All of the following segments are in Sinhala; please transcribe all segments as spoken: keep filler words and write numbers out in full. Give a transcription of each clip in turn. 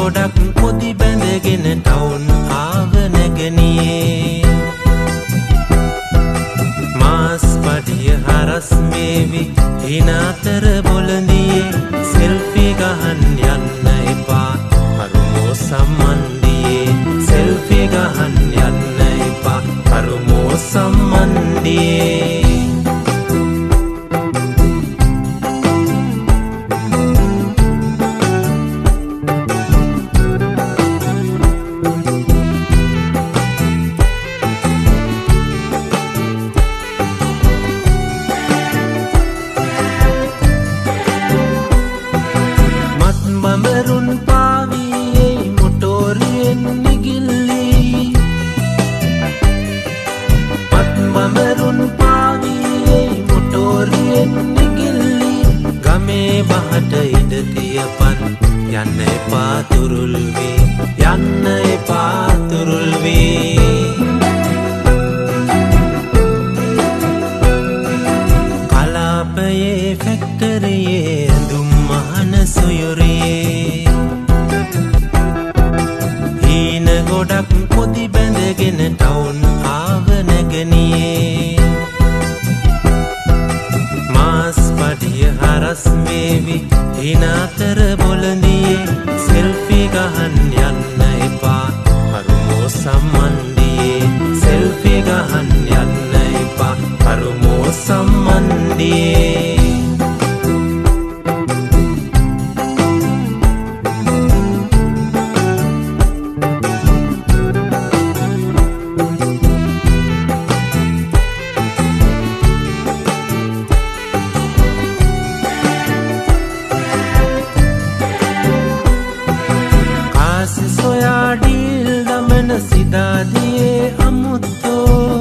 ගොඩක් පොදි බැඳගෙන ටවුන් ආව නැගනියේ මාස් පඩිය හරස් මේවි හිනාතර බොළඳියේ සෙල්ෆි ගහන් යන්න එපා අරුමෝ සම්මන්දියේ සෙල්ෆි ගහන් යන්න එපා අරුමෝ සම්මන්දියේ මරුන් පාවියේ මොටෝරියෙන් නිගිල්ලී පත්මමරුන් පාවියේ මොටෝරියෙන් නිගිල්ලී ගමේ බහට ඉඩ තියපන් යන්න එපා තුරුල් වී යන්න එපා තුරුල් වී කලාපයේ ෆැක්ටරියේ ඇඳුම් මහන සොයුරියේ හීන ගොඩක් පොදි බැඳගෙන ටවුන් ආව නැගනියේ මාස් පඩිය හරස් මේවි හිනාතර බොළඳියේ සෙල්ෆි ගහන් යන්න එපා අරුමෝ සම්මන්දියේ සෙල්ෆි ගහන් යන්න එපා අරුමෝ සම්මන්දියේ සිදාදියේ අමුත්තෝ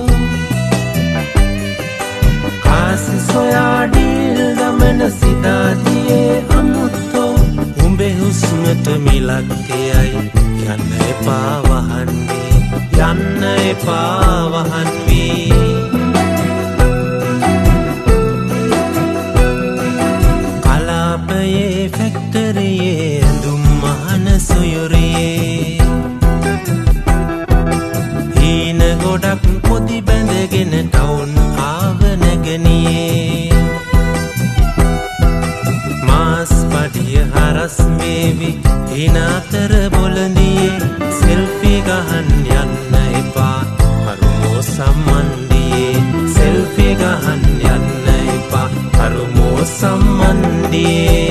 කාසි සොයා ඩීල් දමන සිදාදියේ අමුත්තෝ උඹේ හුස්මට මිලක්කයයි යන්න එපා වහන් වී යන්න එපා වහන් වී කලාපයේ ෆැක්ටරියේ ඇඳුම් මහන සොයුරියේ ගොඩක් පොදි බැඳගෙන ටවුන් ආව නැගනියේ මාස් පඩිය හරස් මේවි හිනාතර බොළඳියේ සෙල්ෆි ගහන් යන්න එපා අරුමෝ සම්මන්දියේ සෙල්ෆි ගහන් යන්න එපා අරුමෝ සම්මන්දියේ